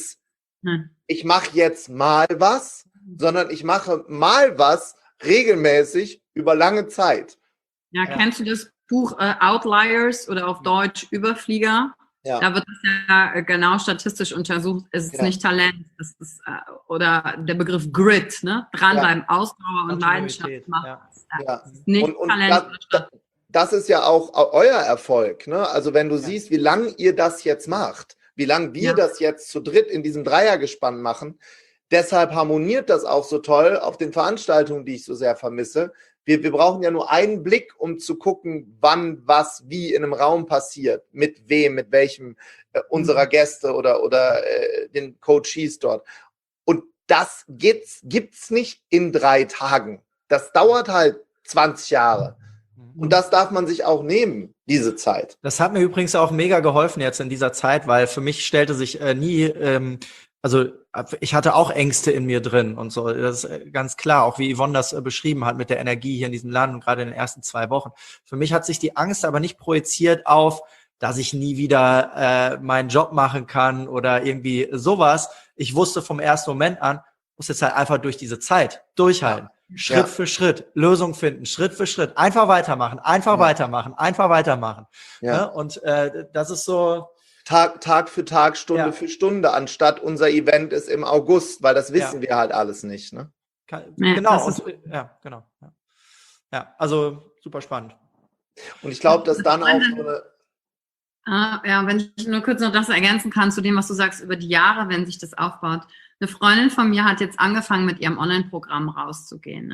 ich mache jetzt mal was, sondern ich mache mal was regelmäßig über lange Zeit. Ja, kennst du das Buch Outliers oder auf Deutsch Überflieger? Ja. Da wird das ja genau statistisch untersucht. Es ist nicht Talent, es ist, oder der Begriff Grit, ne? Dranbleiben, Ausdauer und Leidenschaft machen. Ja. Nicht und Talent. Das ist ja auch euer Erfolg, ne? Also wenn du siehst, wie lange ihr das jetzt macht, wie lange wir das jetzt zu dritt in diesem Dreiergespann machen, deshalb harmoniert das auch so toll auf den Veranstaltungen, die ich so sehr vermisse. Wir brauchen ja nur einen Blick, um zu gucken, wann, was, wie in einem Raum passiert, mit wem, mit welchem unserer Gäste oder den Coaches dort. Und das gibt's nicht in 3 Tagen. Das dauert halt 20 Jahre. Und das darf man sich auch nehmen, diese Zeit. Das hat mir übrigens auch mega geholfen jetzt in dieser Zeit, weil für mich stellte sich nie, also ich hatte auch Ängste in mir drin und so, das ist ganz klar, auch wie Yvonne das beschrieben hat mit der Energie hier in diesem Land und gerade in den ersten 2 Wochen. Für mich hat sich die Angst aber nicht projiziert auf, dass ich nie wieder meinen Job machen kann oder irgendwie sowas. Ich wusste vom ersten Moment an, muss jetzt halt einfach durch diese Zeit durchhalten. Schritt für Schritt, Lösung finden, Schritt für Schritt, einfach weitermachen, einfach weitermachen. Ja. Und das ist so Tag für Tag, Stunde für Stunde, anstatt unser Event ist im August, weil das wissen wir halt alles nicht. Ne? Genau. Genau. Ja, also super spannend. Und ich glaube, dass dann auch so eine... wenn ich nur kurz noch das ergänzen kann zu dem, was du sagst über die Jahre, wenn sich das aufbaut. Eine Freundin von mir hat jetzt angefangen, mit ihrem Online-Programm rauszugehen. Ne?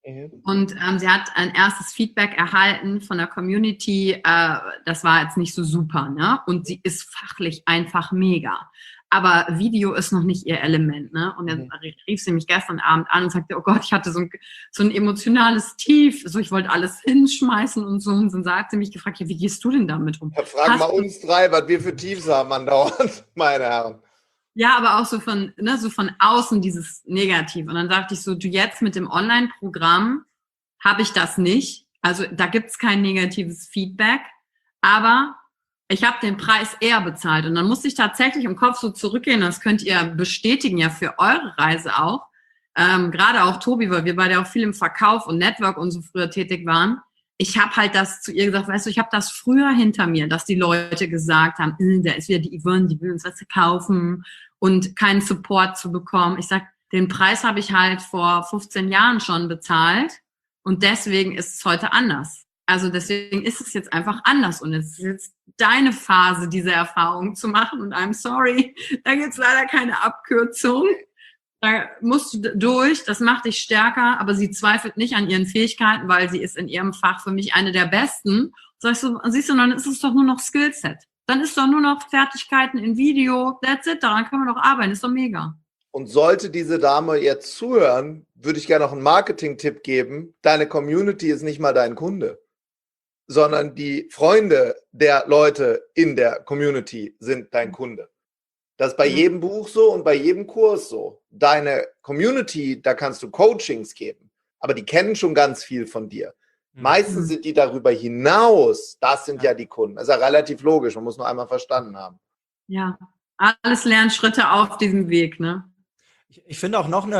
Und sie hat ein erstes Feedback erhalten von der Community. Das war jetzt nicht so super, ne? Und sie ist fachlich einfach mega. Aber Video ist noch nicht ihr Element, ne? Und dann rief sie mich gestern Abend an und sagte, oh Gott, ich hatte so ein emotionales Tief. So, ich wollte alles hinschmeißen und so. Und dann hat sie mich gefragt, ja, wie gehst du denn damit um? Ja, frag mal uns drei, was wir für Tiefs haben andauernd, meine Herren. Ja, aber auch so von außen dieses Negativ. Und dann sagte ich so, du, jetzt mit dem Online-Programm habe ich das nicht. Also da gibt's kein negatives Feedback. Aber ich habe den Preis eher bezahlt. Und dann musste ich tatsächlich im Kopf so zurückgehen. Das könnt ihr bestätigen ja für eure Reise auch. Gerade auch Tobi, weil wir beide auch viel im Verkauf und Network und so früher tätig waren. Ich habe halt das zu ihr gesagt, weißt du, ich habe das früher hinter mir, dass die Leute gesagt haben, da ist wieder die Yvonne, die will uns was verkaufen und keinen Support zu bekommen. Ich sag, den Preis habe ich halt vor 15 Jahren schon bezahlt und deswegen ist es heute anders. Also deswegen ist es jetzt einfach anders und es ist jetzt deine Phase, diese Erfahrung zu machen und I'm sorry, da gibt's leider keine Abkürzung. Da musst du durch, das macht dich stärker, aber sie zweifelt nicht an ihren Fähigkeiten, weil sie ist in ihrem Fach für mich eine der Besten. Sagst du, siehst du, dann ist es doch nur noch Skillset. Dann ist doch nur noch Fertigkeiten in Video, that's it, daran können wir doch arbeiten, ist doch mega. Und sollte diese Dame jetzt zuhören, würde ich gerne noch einen Marketing-Tipp geben. Deine Community ist nicht mal dein Kunde, sondern die Freunde der Leute in der Community sind dein Kunde. Das ist bei jedem Buch so und bei jedem Kurs so. Deine Community, da kannst du Coachings geben, aber die kennen schon ganz viel von dir. Meistens sind die darüber hinaus, das sind ja die Kunden. Das ist ja relativ logisch, man muss nur einmal verstanden haben. Ja, alles Lernschritte auf diesem Weg, ne? Ich finde auch noch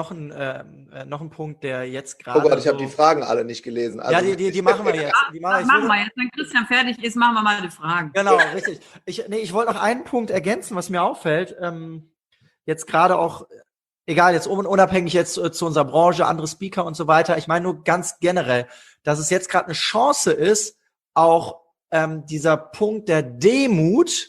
einen Punkt, der jetzt gerade. Oh Gott, ich habe die Fragen alle nicht gelesen. Also ja, die machen wir jetzt. Machen wir jetzt. Wenn Christian fertig ist, machen wir mal die Fragen. Genau, richtig. Ich wollte noch einen Punkt ergänzen, was mir auffällt. Jetzt gerade auch, egal, jetzt unabhängig jetzt zu unserer Branche, andere Speaker und so weiter. Ich meine nur ganz generell, dass es jetzt gerade eine Chance ist, auch dieser Punkt der Demut,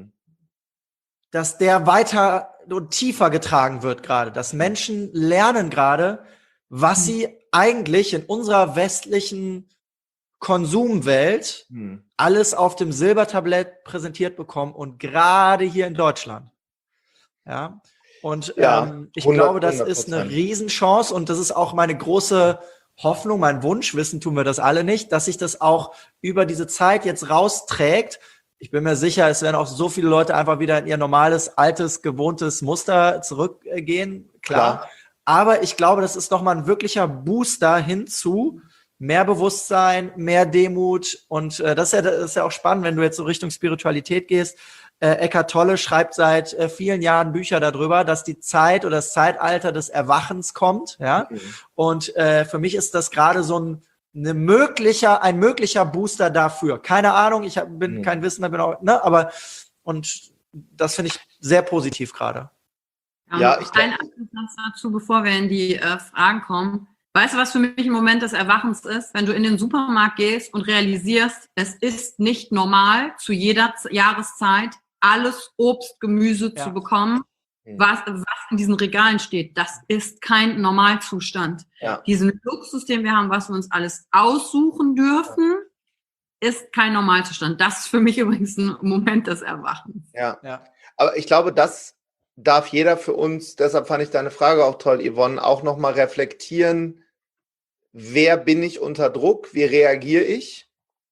dass der weiter und tiefer getragen wird gerade, dass Menschen lernen gerade, was sie eigentlich in unserer westlichen Konsumwelt alles auf dem Silbertablett präsentiert bekommen und gerade hier in Deutschland. Ja, und ich glaube, das ist eine Riesenchance und das ist auch meine große Hoffnung, mein Wunsch, wissen tun wir das alle nicht, dass sich das auch über diese Zeit jetzt rausträgt. Ich bin mir sicher, es werden auch so viele Leute einfach wieder in ihr normales, altes, gewohntes Muster zurückgehen, klar. Aber ich glaube, das ist nochmal ein wirklicher Booster hinzu mehr Bewusstsein, mehr Demut und das ist ja auch spannend, wenn du jetzt so Richtung Spiritualität gehst. Eckhart Tolle schreibt seit vielen Jahren Bücher darüber, dass die Zeit oder das Zeitalter des Erwachens kommt, ja. Und für mich ist das gerade so ein möglicher Booster dafür. Keine Ahnung, ich bin kein Wissender, bin auch, ne, aber und das finde ich sehr positiv gerade. Ja, ein Absatz dazu, bevor wir in die Fragen kommen. Weißt du, was für mich im Moment des Erwachens ist? Wenn du in den Supermarkt gehst und realisierst, es ist nicht normal, zu jeder Jahreszeit alles Obst, Gemüse zu bekommen, was in diesen Regalen steht. Das ist kein Normalzustand. Ja. Diesen Luxus, den wir haben, was wir uns alles aussuchen dürfen, ist kein Normalzustand. Das ist für mich übrigens ein Moment des Erwachens. Ja. Aber ich glaube, das darf jeder für uns, deshalb fand ich deine Frage auch toll, Yvonne, auch nochmal reflektieren, wer bin ich unter Druck, wie reagiere ich?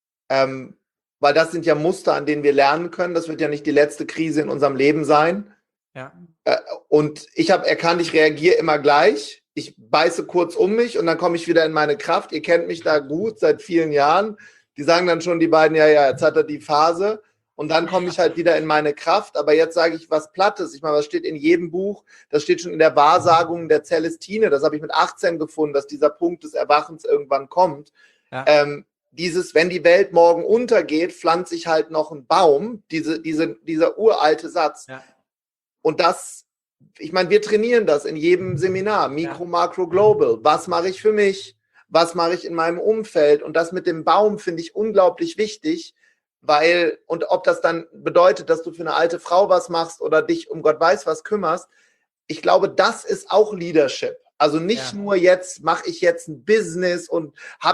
Weil das sind ja Muster, an denen wir lernen können. Das wird ja nicht die letzte Krise in unserem Leben sein. Ja. Und ich habe erkannt, ich reagiere immer gleich. Ich beiße kurz um mich und dann komme ich wieder in meine Kraft. Ihr kennt mich da gut seit vielen Jahren. Die sagen dann schon, die beiden, ja, jetzt hat er die Phase. Und dann komme ich halt wieder in meine Kraft. Aber jetzt sage ich was Plattes. Ich meine, was steht in jedem Buch? Das steht schon in der Wahrsagung der Celestine. Das habe ich mit 18 gefunden, dass dieser Punkt des Erwachens irgendwann kommt. Ja. Wenn die Welt morgen untergeht, pflanze ich halt noch einen Baum. Dieser uralte Satz. Ja. Und das, ich meine, wir trainieren das in jedem Seminar. Mikro, Makro, Global. Was mache ich für mich? Was mache ich in meinem Umfeld? Und das mit dem Baum finde ich unglaublich wichtig, weil, und ob das dann bedeutet, dass du für eine alte Frau was machst oder dich um Gott weiß was kümmerst, ich glaube, das ist auch Leadership. Also nicht nur jetzt, mache ich jetzt ein Business und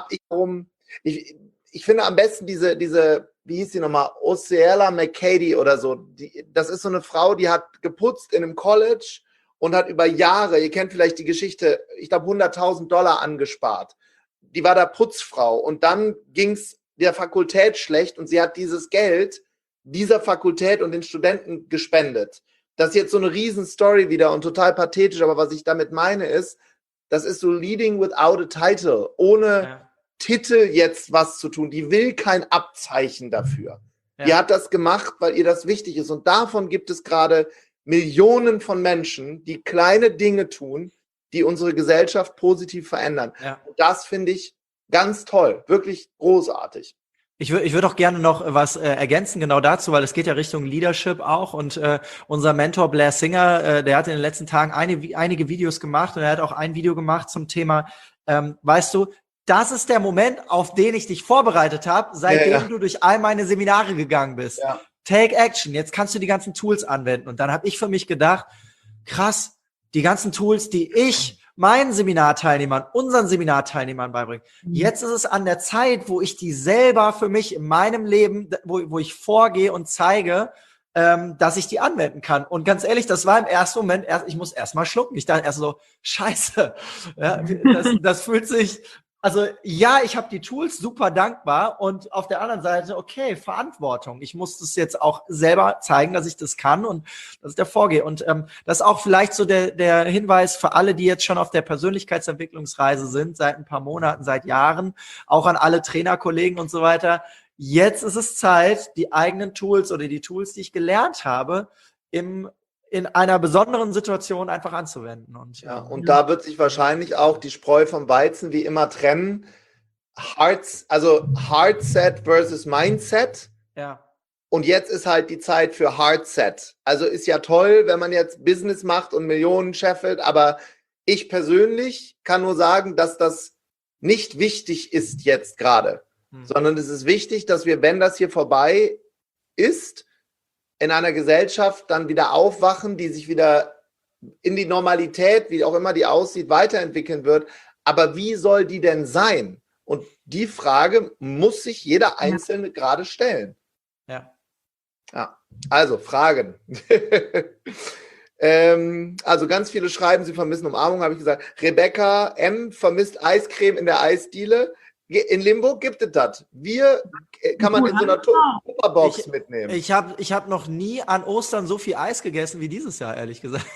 ich finde am besten diese, wie hieß die nochmal, Oceala McCady oder so, das ist so eine Frau, die hat geputzt in einem College und hat über Jahre, ihr kennt vielleicht die Geschichte, ich glaube $100.000 angespart. Die war da Putzfrau und dann ging es der Fakultät schlecht und sie hat dieses Geld dieser Fakultät und den Studenten gespendet. Das ist jetzt so eine Riesenstory wieder und total pathetisch, aber was ich damit meine ist, das ist so leading without a title, ohne Titel jetzt was zu tun. Die will kein Abzeichen dafür. Ja. Die hat das gemacht, weil ihr das wichtig ist und davon gibt es gerade Millionen von Menschen, die kleine Dinge tun, die unsere Gesellschaft positiv verändern. Ja. Und das finde ich ganz toll, wirklich großartig. Ich würde auch gerne noch was ergänzen genau dazu, weil es geht ja Richtung Leadership auch und unser Mentor Blair Singer, der hat in den letzten Tagen einige Videos gemacht und er hat auch ein Video gemacht zum Thema, weißt du, das ist der Moment, auf den ich dich vorbereitet habe, seitdem du durch all meine Seminare gegangen bist. Ja. Take action, jetzt kannst du die ganzen Tools anwenden. Und dann habe ich für mich gedacht, krass, die ganzen Tools, die ich meinen Seminarteilnehmern, unseren Seminarteilnehmern beibringen. Jetzt ist es an der Zeit, wo ich die selber für mich in meinem Leben, wo ich vorgehe und zeige, dass ich die anwenden kann. Und ganz ehrlich, das war im ersten Moment, ich muss erst mal schlucken. Ich dachte erst so, scheiße, ja, das fühlt sich... Also ja, ich habe die Tools, super dankbar und auf der anderen Seite, okay, Verantwortung. Ich muss das jetzt auch selber zeigen, dass ich das kann und dass ich da vorgehe. Und das ist auch vielleicht so der Hinweis für alle, die jetzt schon auf der Persönlichkeitsentwicklungsreise sind, seit ein paar Monaten, seit Jahren, auch an alle Trainerkollegen und so weiter. Jetzt ist es Zeit, die eigenen Tools oder die Tools, die ich gelernt habe, in einer besonderen Situation einfach anzuwenden. Und da wird sich wahrscheinlich auch die Spreu vom Weizen wie immer trennen. Hardset versus Mindset. Ja. Und jetzt ist halt die Zeit für Hardset. Also ist ja toll, wenn man jetzt Business macht und Millionen scheffelt, aber ich persönlich kann nur sagen, dass das nicht wichtig ist jetzt gerade, sondern es ist wichtig, dass wir, wenn das hier vorbei ist, in einer Gesellschaft dann wieder aufwachen, die sich wieder in die Normalität, wie auch immer die aussieht, weiterentwickeln wird. Aber wie soll die denn sein? Und die Frage muss sich jeder Einzelne gerade stellen. Ja. Also Fragen. Also ganz viele schreiben, sie vermissen Umarmung, habe ich gesagt. Rebecca M. vermisst Eiscreme in der Eisdiele. In Limburg gibt es das. Kann man in so einer Tupperbox mitnehmen. Ich hab noch nie an Ostern so viel Eis gegessen wie dieses Jahr, ehrlich gesagt.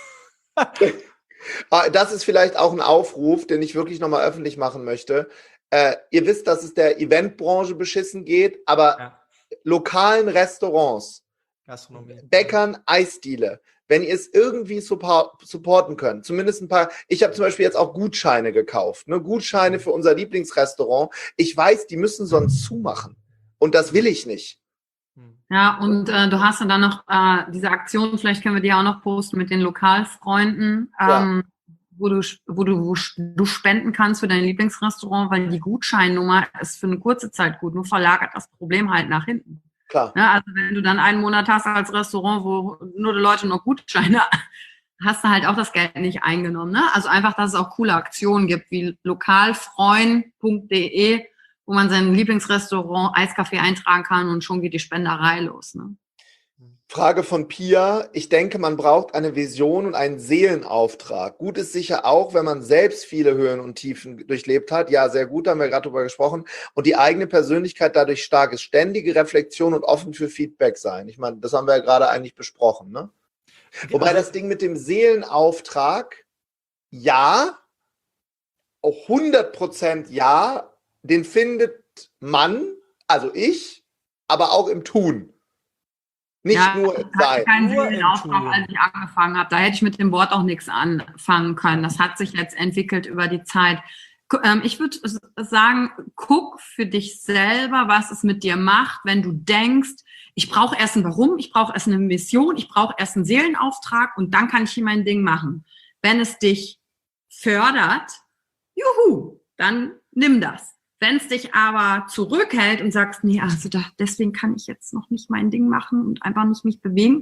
Das ist vielleicht auch ein Aufruf, den ich wirklich nochmal öffentlich machen möchte. Ihr wisst, dass es der Eventbranche beschissen geht, aber lokalen Restaurants, Gastronomie, Bäckern, Eisdiele, wenn ihr es irgendwie supporten könnt, zumindest ein paar, ich habe zum Beispiel jetzt auch Gutscheine gekauft, ne? Gutscheine für unser Lieblingsrestaurant. Ich weiß, die müssen sonst zumachen und das will ich nicht. Ja, und du hast dann noch diese Aktion, vielleicht können wir die auch noch posten mit den Lokalfreunden, wo du spenden kannst für dein Lieblingsrestaurant, weil die Gutscheinnummer ist für eine kurze Zeit gut, nur verlagert das Problem halt nach hinten. Klar. Ja, also wenn du dann einen Monat hast als Restaurant, wo nur die Leute noch Gutscheine, hast du halt auch das Geld nicht eingenommen. Ne? Also einfach, dass es auch coole Aktionen gibt, wie lokalfreund.de, wo man sein Lieblingsrestaurant, Eiskaffee eintragen kann und schon geht die Spenderei los. Ne? Frage von Pia. Ich denke, man braucht eine Vision und einen Seelenauftrag. Gut ist sicher auch, wenn man selbst viele Höhen und Tiefen durchlebt hat. Ja, sehr gut, da haben wir gerade drüber gesprochen. Und die eigene Persönlichkeit dadurch stark ist. Ständige Reflexion und offen für Feedback sein. Ich meine, das haben wir ja gerade eigentlich besprochen. Ne? Wobei das Ding mit dem Seelenauftrag, ja, auch 100% ja, den findet man, also ich, aber auch im Tun. Nicht nur im Sein. Ich hatte keinen Seelenauftrag, als ich angefangen habe. Da hätte ich mit dem Wort auch nichts anfangen können. Das hat sich jetzt entwickelt über die Zeit. Ich würde sagen, guck für dich selber, was es mit dir macht, wenn du denkst, ich brauche erst ein Warum, ich brauche erst eine Mission, ich brauche erst einen Seelenauftrag und dann kann ich hier mein Ding machen. Wenn es dich fördert, juhu, dann nimm das. Wenn es dich aber zurückhält und sagst, nee, also deswegen kann ich jetzt noch nicht mein Ding machen und einfach nicht mich bewegen,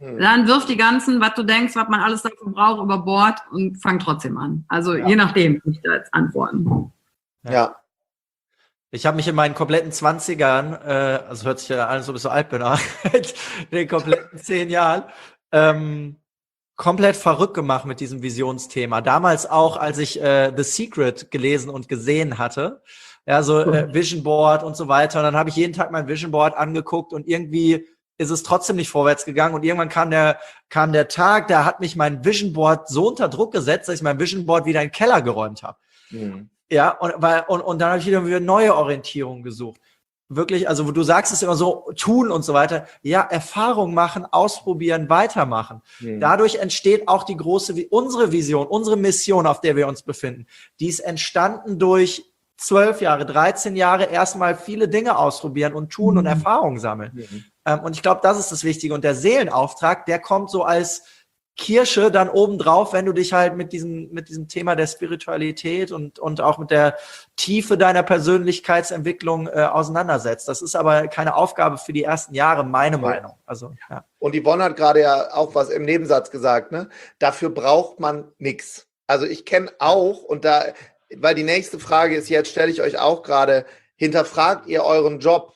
Dann wirf die ganzen, was du denkst, was man alles dafür braucht, über Bord und fang trotzdem an. Also je nachdem, wie ich da jetzt antworten. Ja. Ich habe mich in meinen kompletten 20ern, also hört sich ja an, als ob ich so alt bin, aber in den kompletten 10 Jahren, komplett verrückt gemacht mit diesem Visionsthema. Damals auch, als ich The Secret gelesen und gesehen hatte, ja, so Vision Board und so weiter. Und dann habe ich jeden Tag mein Vision Board angeguckt und irgendwie ist es trotzdem nicht vorwärts gegangen. Und irgendwann kam der Tag, da hat mich mein Vision Board so unter Druck gesetzt, dass ich mein Vision Board wieder in den Keller geräumt habe. Ja, und dann habe ich wieder neue Orientierung gesucht. Wirklich, also wo du sagst es immer so, tun und so weiter. Ja, Erfahrung machen, ausprobieren, weitermachen. Dadurch entsteht auch unsere Vision, unsere Mission, auf der wir uns befinden. Die ist entstanden durch 12 Jahre, 13 Jahre erstmal viele Dinge ausprobieren und tun und Erfahrung sammeln. Und ich glaube, das ist das Wichtige. Und der Seelenauftrag, der kommt so als Kirsche dann obendrauf, wenn du dich halt mit diesem Thema der Spiritualität und auch mit der Tiefe deiner Persönlichkeitsentwicklung auseinandersetzt. Das ist aber keine Aufgabe für die ersten Jahre, meine Meinung. Also, ja. Und Yvonne hat gerade ja auch was im Nebensatz gesagt, ne? Dafür braucht man nichts. Also ich kenne auch, weil die nächste Frage ist jetzt, stelle ich euch auch gerade, hinterfragt ihr euren Job?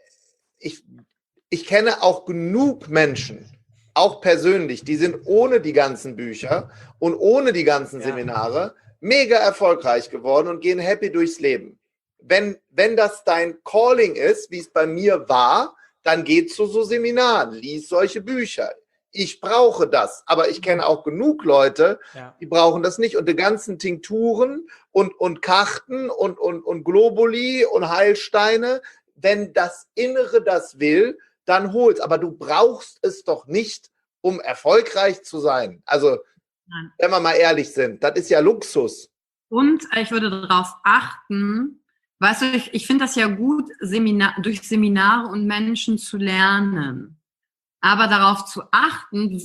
Ich kenne auch genug Menschen, auch persönlich, die sind ohne die ganzen Bücher und ohne die ganzen Seminare mega erfolgreich geworden und gehen happy durchs Leben. Wenn das dein Calling ist, wie es bei mir war, dann geh zu so Seminaren, lies solche Bücher. Ich brauche das, aber ich kenne auch genug Leute, die brauchen das nicht. Und die ganzen Tinkturen und Karten und Globuli und Heilsteine, wenn das Innere das will, dann hol's. Aber du brauchst es doch nicht, um erfolgreich zu sein. Also, wenn wir mal ehrlich sind, das ist ja Luxus. Und ich würde darauf achten, weißt du, ich finde das ja gut, durch Seminare und Menschen zu lernen. Aber darauf zu achten,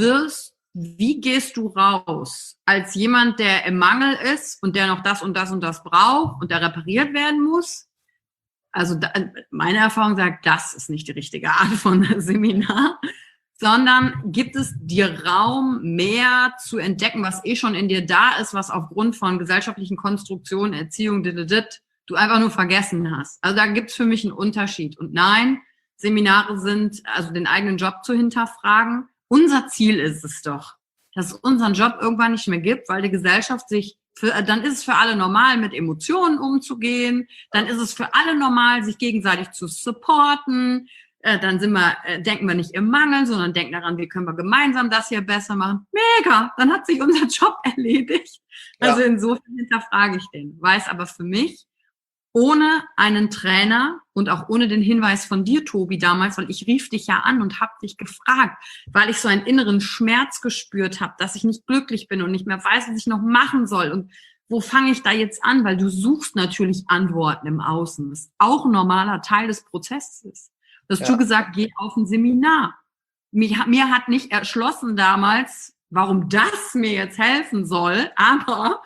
wie gehst du raus? Als jemand, der im Mangel ist und der noch das und das und das braucht und der repariert werden muss. Also meine Erfahrung sagt, das ist nicht die richtige Art von Seminar, sondern gibt es dir Raum, mehr zu entdecken, was schon in dir da ist, was aufgrund von gesellschaftlichen Konstruktionen, Erziehung, du einfach nur vergessen hast. Also da gibt es für mich einen Unterschied. Und nein, Seminare sind, also den eigenen Job zu hinterfragen. Unser Ziel ist es doch, dass es unseren Job irgendwann nicht mehr gibt, weil die Gesellschaft dann ist es für alle normal, mit Emotionen umzugehen. Dann ist es für alle normal, sich gegenseitig zu supporten. Dann denken wir nicht im Mangel, sondern denken daran, wie können wir gemeinsam das hier besser machen. Mega, dann hat sich unser Job erledigt. Also insofern hinterfrage ich den. Weiß aber für mich, ohne einen Trainer und auch ohne den Hinweis von dir, Tobi, damals, weil ich rief dich ja an und habe dich gefragt, weil ich so einen inneren Schmerz gespürt habe, dass ich nicht glücklich bin und nicht mehr weiß, was ich noch machen soll und wo fange ich da jetzt an, weil du suchst natürlich Antworten im Außen, was auch ein normaler Teil des Prozesses ist. Du hast du gesagt, geh auf ein Seminar. Mir hat nicht erschlossen damals, warum das mir jetzt helfen soll, aber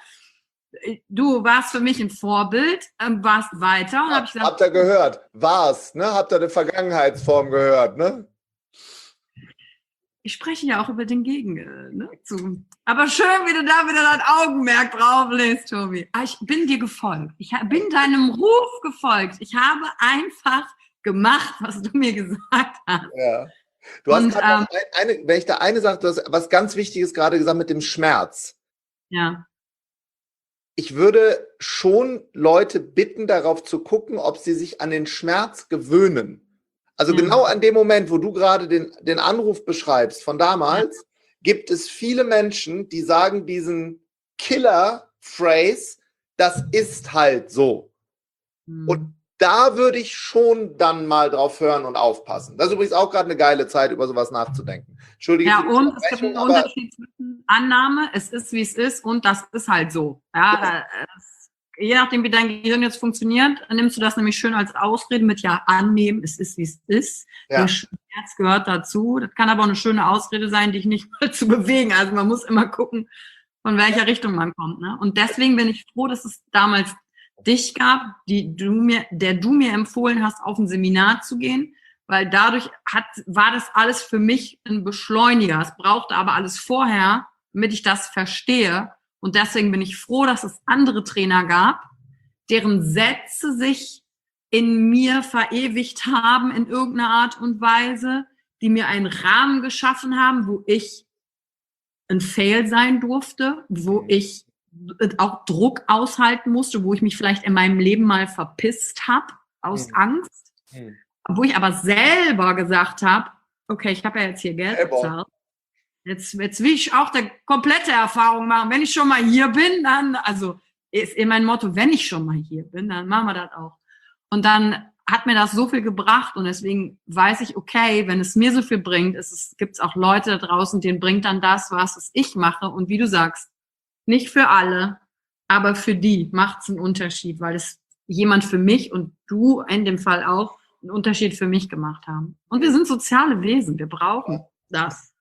du warst für mich ein Vorbild, warst weiter. Und hab ich gesagt, habt ihr gehört? War's, ne? Habt ihr eine Vergangenheitsform gehört, ne? Ich spreche ja auch über den zu. Aber schön, wie du da wieder dein Augenmerk drauf lässt, Tobi. Ich bin dir gefolgt. Ich bin deinem Ruf gefolgt. Ich habe einfach gemacht, was du mir gesagt hast. Ja. Du hast gerade wenn ich da eine Sache, du hast was ganz Wichtiges gerade gesagt mit dem Schmerz. Ja. Ich würde schon Leute bitten, darauf zu gucken, ob sie sich an den Schmerz gewöhnen. Also genau an dem Moment, wo du gerade den Anruf beschreibst von damals, gibt es viele Menschen, die sagen diesen Killer-Phrase, das ist halt so. Und da würde ich schon dann mal drauf hören und aufpassen. Das ist übrigens auch gerade eine geile Zeit, über sowas nachzudenken. Entschuldige. Ja, und es gibt einen Unterschied zwischen Annahme, es ist, wie es ist, und das ist halt so. Ja, je nachdem, wie dein Gehirn jetzt funktioniert, nimmst du das nämlich schön als Ausrede mit annehmen, es ist, wie es ist. Ja. Der Schmerz gehört dazu. Das kann aber auch eine schöne Ausrede sein, dich nicht mal zu bewegen. Also man muss immer gucken, von welcher Richtung man kommt. Ne? Und deswegen bin ich froh, dass es damals dich gab, der du mir empfohlen hast, auf ein Seminar zu gehen, weil dadurch war das alles für mich ein Beschleuniger. Es brauchte aber alles vorher, damit ich das verstehe. Und deswegen bin ich froh, dass es andere Trainer gab, deren Sätze sich in mir verewigt haben in irgendeiner Art und Weise, die mir einen Rahmen geschaffen haben, wo ich ein Fail sein durfte, wo ich auch Druck aushalten musste, wo ich mich vielleicht in meinem Leben mal verpisst habe aus Angst, wo ich aber selber gesagt habe, okay, ich habe ja jetzt hier Geld bezahlt. Jetzt will ich auch eine komplette Erfahrung machen. Wenn ich schon mal hier bin, dann, also ist eben mein Motto, wenn ich schon mal hier bin, dann machen wir das auch. Und dann hat mir das so viel gebracht und deswegen weiß ich, okay, wenn es mir so viel bringt, gibt es auch Leute da draußen, denen bringt dann das, was ich mache. Und wie du sagst, nicht für alle, aber für die macht es einen Unterschied, weil es jemand für mich und du in dem Fall auch einen Unterschied für mich gemacht haben. Und wir sind soziale Wesen, wir brauchen das.